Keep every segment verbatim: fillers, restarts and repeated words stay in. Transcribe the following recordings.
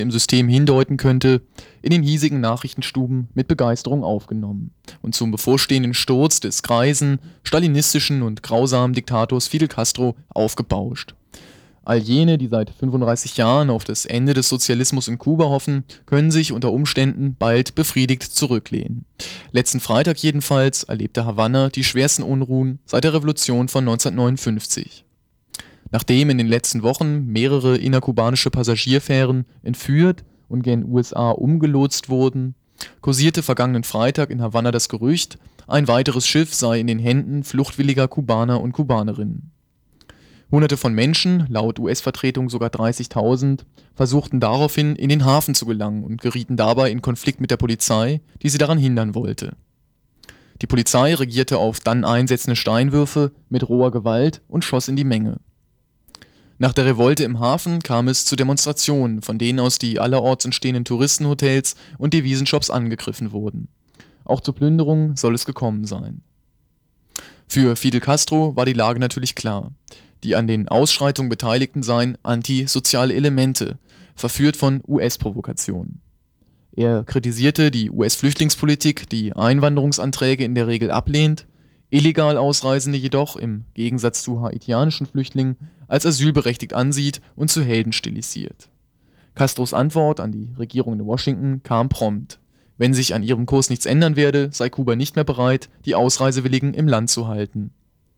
im System hindeuten könnte, in den hiesigen Nachrichtenstuben mit Begeisterung aufgenommen und zum bevorstehenden Sturz des greisen, stalinistischen und grausamen Diktators Fidel Castro aufgebauscht. All jene, die seit fünfunddreißig Jahren auf das Ende des Sozialismus in Kuba hoffen, können sich unter Umständen bald befriedigt zurücklehnen. Letzten Freitag jedenfalls erlebte Havanna die schwersten Unruhen seit der Revolution von neunzehnhundertneunundfünfzig. Nachdem in den letzten Wochen mehrere innerkubanische Passagierfähren entführt und gen U S A umgelotst wurden, kursierte vergangenen Freitag in Havanna das Gerücht, ein weiteres Schiff sei in den Händen fluchtwilliger Kubaner und Kubanerinnen. Hunderte von Menschen, laut U S-Vertretung sogar dreißigtausend, versuchten daraufhin in den Hafen zu gelangen und gerieten dabei in Konflikt mit der Polizei, die sie daran hindern wollte. Die Polizei reagierte auf dann einsetzende Steinwürfe mit roher Gewalt und schoss in die Menge. Nach der Revolte im Hafen kam es zu Demonstrationen, von denen aus die allerorts entstehenden Touristenhotels und Devisenshops angegriffen wurden. Auch zur Plünderung soll es gekommen sein. Für Fidel Castro war die Lage natürlich klar. Die an den Ausschreitungen Beteiligten seien antisoziale Elemente, verführt von U S-Provokationen. Er kritisierte die U S-Flüchtlingspolitik, die Einwanderungsanträge in der Regel ablehnt, illegal Ausreisende jedoch, im Gegensatz zu haitianischen Flüchtlingen, als asylberechtigt ansieht und zu Helden stilisiert. Castros Antwort an die Regierung in Washington kam prompt. Wenn sich an ihrem Kurs nichts ändern werde, sei Kuba nicht mehr bereit, die Ausreisewilligen im Land zu halten.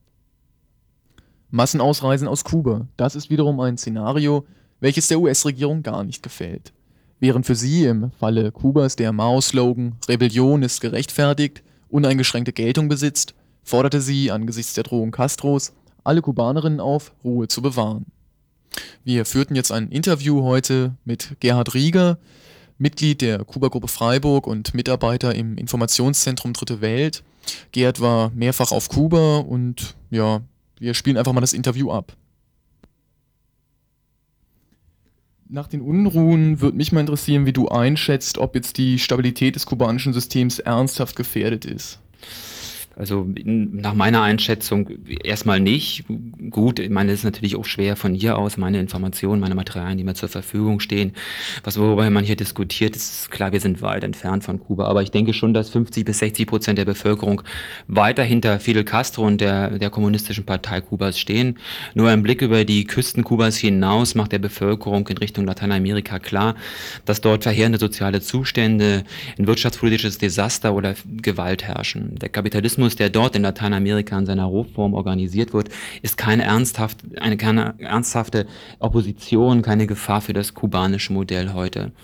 Massenausreisen aus Kuba, das ist wiederum ein Szenario, welches der U S-Regierung gar nicht gefällt. Während für sie im Falle Kubas der Mao-Slogan „Rebellion ist gerechtfertigt" uneingeschränkte Geltung besitzt, forderte sie angesichts der Drohung Castros alle Kubanerinnen auf, Ruhe zu bewahren. Wir führten jetzt ein Interview heute mit Gerhard Rieger, Mitglied der Kuba-Gruppe Freiburg und Mitarbeiter im Informationszentrum Dritte Welt. Gerhard war mehrfach auf Kuba und ja, wir spielen einfach mal das Interview ab. Nach den Unruhen würde mich mal interessieren, wie du einschätzt, ob jetzt die Stabilität des kubanischen Systems ernsthaft gefährdet ist. Also nach meiner Einschätzung erstmal nicht. Gut, ich meine, es ist natürlich auch schwer von hier aus, meine Informationen, meine Materialien, die mir zur Verfügung stehen, was worüber man hier diskutiert, ist klar, wir sind weit entfernt von Kuba, aber ich denke schon, dass fünfzig bis sechzig Prozent der Bevölkerung weiter hinter Fidel Castro und der, der kommunistischen Partei Kubas stehen. Nur ein Blick über die Küsten Kubas hinaus macht der Bevölkerung in Richtung Lateinamerika klar, dass dort verheerende soziale Zustände, ein wirtschaftspolitisches Desaster oder Gewalt herrschen. Der Kapitalismus, der dort in Lateinamerika in seiner Rohform organisiert wird, ist keine, ernsthaft, eine, keine ernsthafte Opposition, keine Gefahr für das kubanische Modell heute.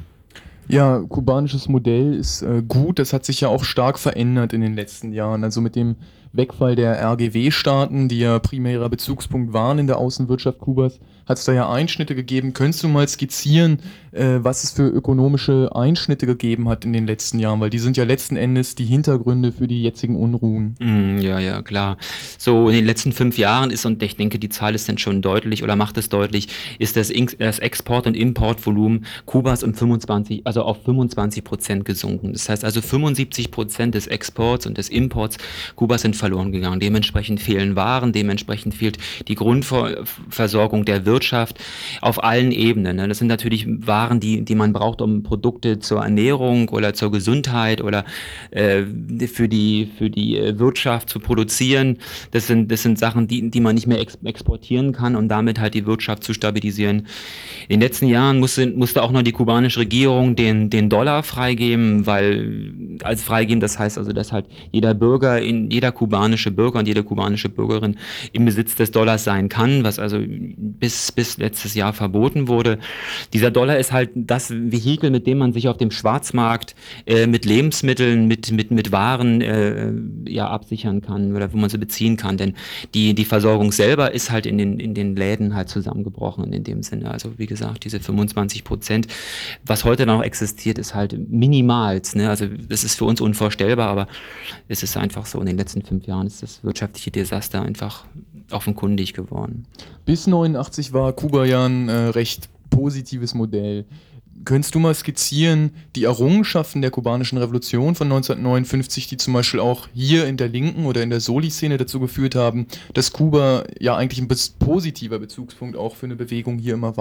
Ja, kubanisches Modell ist äh, gut, das hat sich ja auch stark verändert in den letzten Jahren. Also mit dem Wegfall der R G W-Staaten, die ja primärer Bezugspunkt waren in der Außenwirtschaft Kubas, hat es da ja Einschnitte gegeben. Könntest du mal skizzieren, äh, was es für ökonomische Einschnitte gegeben hat in den letzten Jahren? Weil die sind ja letzten Endes die Hintergründe für die jetzigen Unruhen. Mm, ja, ja, klar. So in den letzten fünf Jahren ist, und ich denke, die Zahl ist dann schon deutlich oder macht es deutlich, ist das, In- das Export- und Importvolumen Kubas um fünfundzwanzig, also auf fünfundzwanzig Prozent gesunken. Das heißt also fünfundsiebzig Prozent des Exports und des Imports Kubas sind verloren gegangen. Dementsprechend fehlen Waren, dementsprechend fehlt die Grundversorgung der Wirtschaft auf allen Ebenen. Das sind natürlich Waren, die, die man braucht, um Produkte zur Ernährung oder zur Gesundheit oder äh, für die, für die Wirtschaft zu produzieren. Das sind, das sind Sachen, die, die man nicht mehr ex- exportieren kann, um damit halt die Wirtschaft zu stabilisieren. In den letzten Jahren musste, musste auch noch die kubanische Regierung den, den Dollar freigeben, weil als freigeben, das heißt also, dass halt jeder Bürger, in, jeder kubanische Bürger und jede kubanische Bürgerin im Besitz des Dollars sein kann, was also bis, bis letztes Jahr verboten wurde. Dieser Dollar ist halt das Vehikel, mit dem man sich auf dem Schwarzmarkt äh, mit Lebensmitteln, mit, mit, mit Waren äh, ja, absichern kann oder wo man sie beziehen kann, denn die, die Versorgung selber ist halt in den, in den Läden halt zusammengebrochen in dem Sinne. Also wie gesagt, diese fünfundzwanzig Prozent, was heute noch existiert, ist halt minimal. Ne? Also das ist für uns unvorstellbar, aber es ist einfach so, in den letzten fünf Jahren ist das wirtschaftliche Desaster einfach offenkundig geworden. Bis neunundachtzig war Kuba ja ein äh, recht positives Modell. Könntest du mal skizzieren, die Errungenschaften der kubanischen Revolution von neunzehnhundertneunundfünfzig, die zum Beispiel auch hier in der Linken oder in der Soli-Szene dazu geführt haben, dass Kuba ja eigentlich ein positiver Bezugspunkt auch für eine Bewegung hier immer war?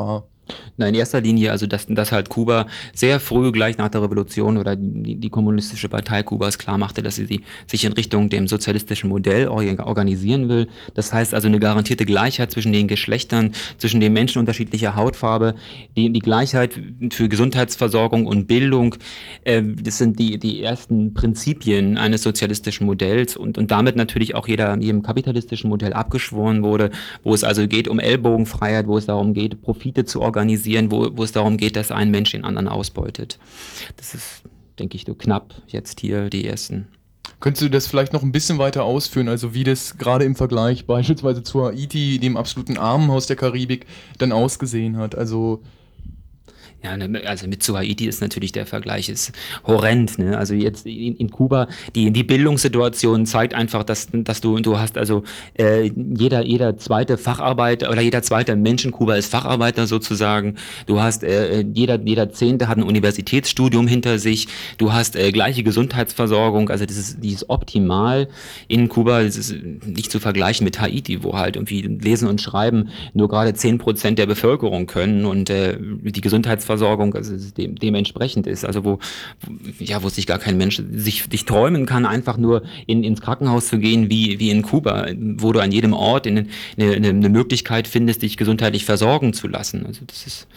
Na, in erster Linie, also dass, dass halt Kuba sehr früh, gleich nach der Revolution oder die, die kommunistische Partei Kubas klar machte, dass sie die, sich in Richtung dem sozialistischen Modell orga- organisieren will. Das heißt also eine garantierte Gleichheit zwischen den Geschlechtern, zwischen den Menschen unterschiedlicher Hautfarbe, die, die Gleichheit für Gesundheitsversorgung und Bildung. Äh, das sind die, die ersten Prinzipien eines sozialistischen Modells und, und damit natürlich auch jeder, jedem kapitalistischen Modell abgeschworen wurde, wo es also geht um Ellbogenfreiheit, wo es darum geht, Profite zu organisieren, organisieren, wo, wo es darum geht, dass ein Mensch den anderen ausbeutet. Das ist, denke ich, so knapp jetzt hier die ersten. Könntest du das vielleicht noch ein bisschen weiter ausführen, also wie das gerade im Vergleich beispielsweise zu Haiti, dem absoluten Armenhaus der Karibik, dann ausgesehen hat? Also Ja, also mit zu Haiti ist natürlich der Vergleich ist horrend, ne? Also jetzt in, in Kuba, die, die Bildungssituation zeigt einfach, dass, dass du, du hast also äh, jeder, jeder zweite Facharbeiter oder jeder zweite Mensch in Kuba ist Facharbeiter sozusagen. Du hast äh, jeder, jeder Zehnte hat ein Universitätsstudium hinter sich. Du hast äh, gleiche Gesundheitsversorgung. Also das ist, die ist optimal in Kuba. Das ist nicht zu vergleichen mit Haiti, wo halt irgendwie Lesen und Schreiben nur gerade zehn Prozent der Bevölkerung können und äh, die Gesundheitsversorgung Versorgung, also dem, dementsprechend ist, also wo, ja, wo sich gar kein Mensch sich, sich träumen kann, einfach nur in, ins Krankenhaus zu gehen, wie, wie in Kuba, wo du an jedem Ort eine, eine, eine Möglichkeit findest, dich gesundheitlich versorgen zu lassen. Also das ist.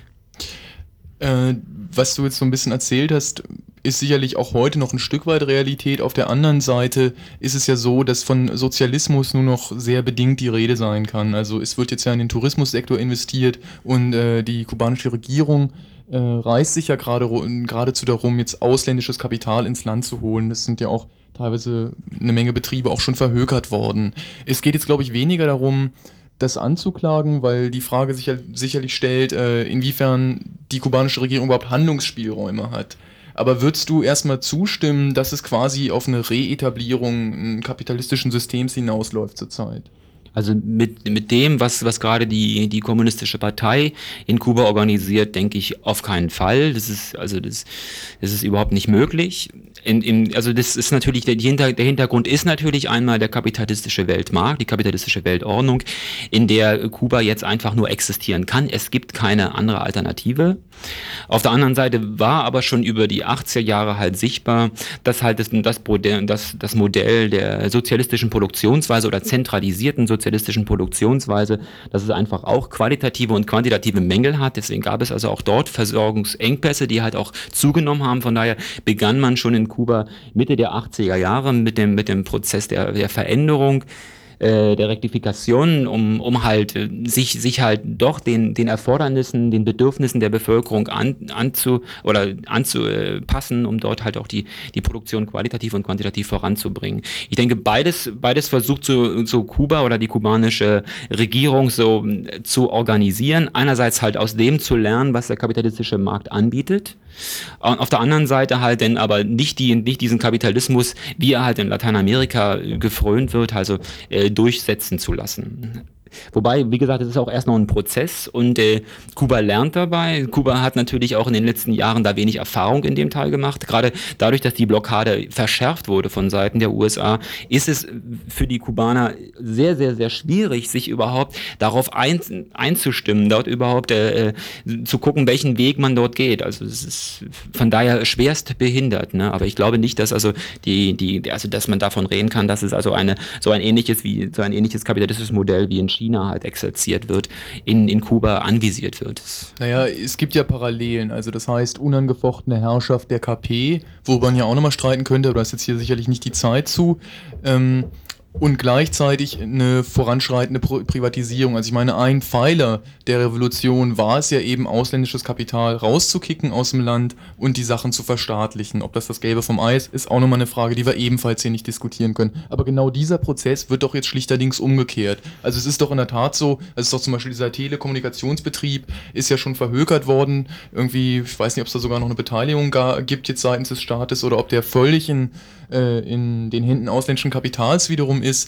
Ja. Äh, was du jetzt so ein bisschen erzählt hast, ist sicherlich auch heute noch ein Stück weit Realität. Auf der anderen Seite ist es ja so, dass von Sozialismus nur noch sehr bedingt die Rede sein kann. Also es wird jetzt ja in den Tourismussektor investiert und äh, die kubanische Regierung äh, reißt sich ja gerade geradezu darum, jetzt ausländisches Kapital ins Land zu holen. Das sind ja auch teilweise eine Menge Betriebe auch schon verhökert worden. Es geht jetzt, glaube ich, weniger darum, das anzuklagen, weil die Frage sich ja sicherlich stellt, äh, inwiefern die kubanische Regierung überhaupt Handlungsspielräume hat. Aber würdest du erstmal zustimmen, dass es quasi auf eine Reetablierung kapitalistischen Systems hinausläuft zurzeit? Also mit, mit dem, was, was gerade die, die kommunistische Partei in Kuba organisiert, denke ich auf keinen Fall. Das ist, also das, das ist überhaupt nicht möglich. In, in, also das ist natürlich, der, der Hintergrund ist natürlich einmal der kapitalistische Weltmarkt, die kapitalistische Weltordnung, in der Kuba jetzt einfach nur existieren kann. Es gibt keine andere Alternative. Auf der anderen Seite war aber schon über die achtziger Jahre halt sichtbar, dass halt das, das, das, das Modell der sozialistischen Produktionsweise oder zentralisierten sozialistischen Produktionsweise, dass es einfach auch qualitative und quantitative Mängel hat. Deswegen gab es also auch dort Versorgungsengpässe, die halt auch zugenommen haben. Von daher begann man schon in Kuba Mitte der achtziger Jahre mit dem, mit dem Prozess der, der Veränderung, äh, der Rektifikation, um, um halt äh, sich, sich halt doch den, den Erfordernissen, den Bedürfnissen der Bevölkerung an, anzu, oder anzupassen, um dort halt auch die, die Produktion qualitativ und quantitativ voranzubringen. Ich denke, beides, beides versucht so, so Kuba oder die kubanische Regierung so äh, zu organisieren. Einerseits halt aus dem zu lernen, was der kapitalistische Markt anbietet. Und auf der anderen Seite halt dann aber nicht, die, nicht diesen Kapitalismus, wie er halt in Lateinamerika gefrönt wird, also äh, durchsetzen zu lassen. Wobei, wie gesagt, es ist auch erst noch ein Prozess und äh, Kuba lernt dabei. Kuba hat natürlich auch in den letzten Jahren da wenig Erfahrung in dem Teil gemacht. Gerade dadurch, dass die Blockade verschärft wurde von Seiten der U S A, ist es für die Kubaner sehr, sehr, sehr schwierig, sich überhaupt darauf ein, einzustimmen, dort überhaupt äh, zu gucken, welchen Weg man dort geht. Also es ist von daher schwerst behindert. Ne? Aber ich glaube nicht, dass also die, die, also dass man davon reden kann, dass es also eine so ein ähnliches wie so ein ähnliches kapitalistisches Modell wie in China halt exerziert wird, in, in Kuba anvisiert wird. Naja, es gibt ja Parallelen, also das heißt unangefochtene Herrschaft der K P, wo man ja auch nochmal streiten könnte, aber da ist jetzt hier sicherlich nicht die Zeit zu. Ähm, und gleichzeitig eine voranschreitende Pro- Privatisierung. Also ich meine, ein Pfeiler der Revolution war es ja eben, ausländisches Kapital rauszukicken aus dem Land und die Sachen zu verstaatlichen. Ob das das Gelbe vom Ei ist, ist auch nochmal eine Frage, die wir ebenfalls hier nicht diskutieren können. Aber genau dieser Prozess wird doch jetzt schlichterdings umgekehrt. Also es ist doch in der Tat so, es ist doch zum Beispiel dieser Telekommunikationsbetrieb, ist ja schon verhökert worden. Irgendwie, ich weiß nicht, ob es da sogar noch eine Beteiligung gar, gibt jetzt seitens des Staates oder ob der völlig in, äh, in den Händen ausländischen Kapitals wiederum ist.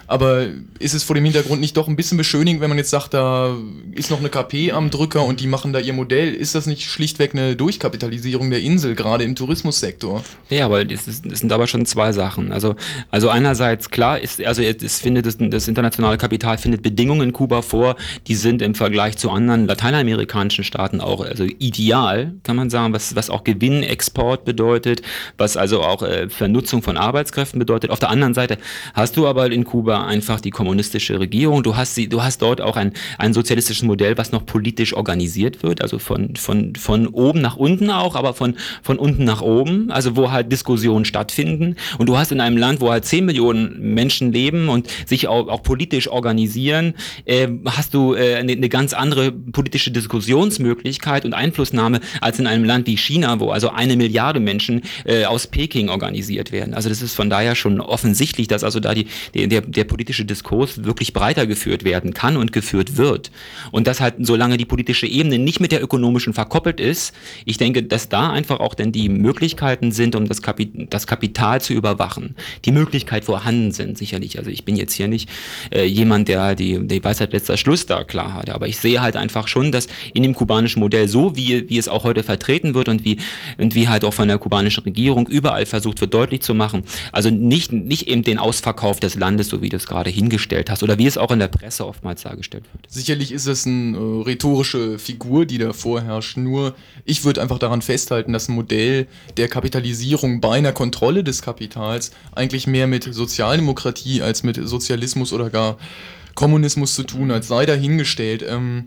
Aber ist es vor dem Hintergrund nicht doch ein bisschen beschönigend, wenn man jetzt sagt, da ist noch eine K P am Drücker und die machen da ihr Modell? Ist das nicht schlichtweg eine Durchkapitalisierung der Insel, gerade im Tourismussektor? Ja, aber das, ist, das sind aber schon zwei Sachen. Also, also einerseits klar ist, also es findet das, das internationale Kapital findet Bedingungen in Kuba vor, die sind im Vergleich zu anderen lateinamerikanischen Staaten auch also ideal, kann man sagen, was, was auch Gewinnexport bedeutet, was also auch äh, Vernutzung von Arbeitskräften bedeutet. Auf der anderen Seite hast du aber in Kuba einfach die kommunistische Regierung. Du hast sie, du hast dort auch ein, ein sozialistisches Modell, was noch politisch organisiert wird, also von, von, von oben nach unten auch, aber von, von unten nach oben, also wo halt Diskussionen stattfinden. Und du hast in einem Land, wo halt zehn Millionen Menschen leben und sich auch, auch politisch organisieren, äh, hast du äh, eine, eine ganz andere politische Diskussionsmöglichkeit und Einflussnahme als in einem Land wie China, wo also eine Milliarde Menschen äh, aus Peking organisiert werden. Also das ist von daher schon offensichtlich, dass also da die, die der, der politische Diskurs wirklich breiter geführt werden kann und geführt wird. Und das halt, solange die politische Ebene nicht mit der ökonomischen verkoppelt ist, ich denke, dass da einfach auch dann die Möglichkeiten sind, um das, Kapi- das Kapital zu überwachen. Die Möglichkeit vorhanden sind, sicherlich. Also ich bin jetzt hier nicht äh, jemand, der die, die Weisheit letzter Schluss da klar hat, aber ich sehe halt einfach schon, dass in dem kubanischen Modell, so wie, wie es auch heute vertreten wird und wie, und wie halt auch von der kubanischen Regierung überall versucht wird, deutlich zu machen, also nicht, nicht eben den Ausverkauf des Landes, so wie du es gerade hingestellt hast oder wie es auch in der Presse oftmals dargestellt wird. Sicherlich ist es eine äh, rhetorische Figur, die da vorherrscht, nur ich würde einfach daran festhalten, dass ein Modell der Kapitalisierung bei einer Kontrolle des Kapitals eigentlich mehr mit Sozialdemokratie als mit Sozialismus oder gar Kommunismus zu tun hat, sei dahingestellt. Ähm,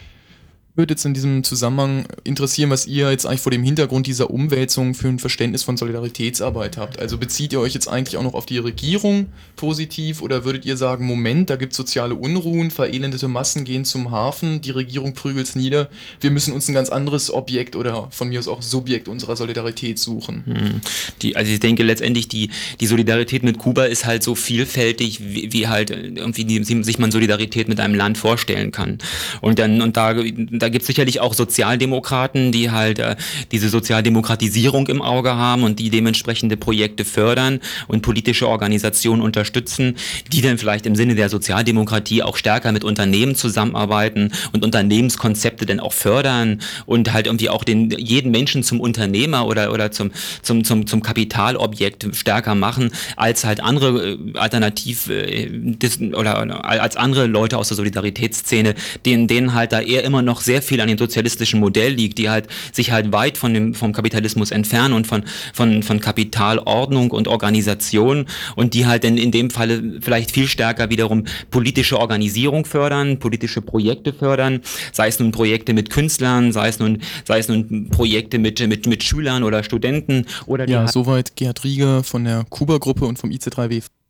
würde jetzt in diesem Zusammenhang interessieren, was ihr jetzt eigentlich vor dem Hintergrund dieser Umwälzung für ein Verständnis von Solidaritätsarbeit habt. Also bezieht ihr euch jetzt eigentlich auch noch auf die Regierung positiv oder würdet ihr sagen, Moment, da gibt es soziale Unruhen, verelendete Massen gehen zum Hafen, die Regierung prügelt es nieder, wir müssen uns ein ganz anderes Objekt oder von mir aus auch Subjekt unserer Solidarität suchen? Hm. Die, also ich denke letztendlich, die, die Solidarität mit Kuba ist halt so vielfältig, wie, wie halt irgendwie die, sich man Solidarität mit einem Land vorstellen kann. Und dann, und da, da Da gibt es sicherlich auch Sozialdemokraten, die halt äh, diese Sozialdemokratisierung im Auge haben und die dementsprechende Projekte fördern und politische Organisationen unterstützen, die dann vielleicht im Sinne der Sozialdemokratie auch stärker mit Unternehmen zusammenarbeiten und Unternehmenskonzepte dann auch fördern und halt irgendwie auch den jeden Menschen zum Unternehmer oder oder zum zum zum zum Kapitalobjekt stärker machen als halt andere äh, alternativ äh, dis, oder als andere Leute aus der Solidaritätsszene, denen denen halt da eher immer noch sehr viel an dem sozialistischen Modell liegt, die halt sich halt weit von dem vom Kapitalismus entfernen und von von von Kapitalordnung und Organisation und die halt in in dem Falle vielleicht viel stärker wiederum politische Organisierung fördern, politische Projekte fördern, sei es nun Projekte mit Künstlern, sei es nun sei es nun Projekte mit mit mit Schülern oder Studenten oder die Ja, halt soweit Gerhard Rieger von der Kuba-Gruppe und vom I C drei W.